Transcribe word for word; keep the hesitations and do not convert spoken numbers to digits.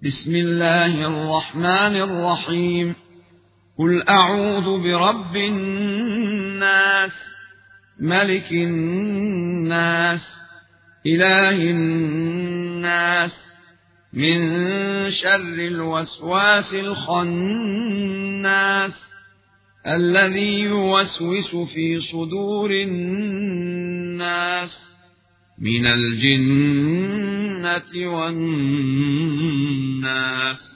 بسم الله الرحمن الرحيم. قل أعوذ برب الناس، ملك الناس، إله الناس، من شر الوسواس الخناس الذي يوسوس في صدور الناس من الجنة والناس.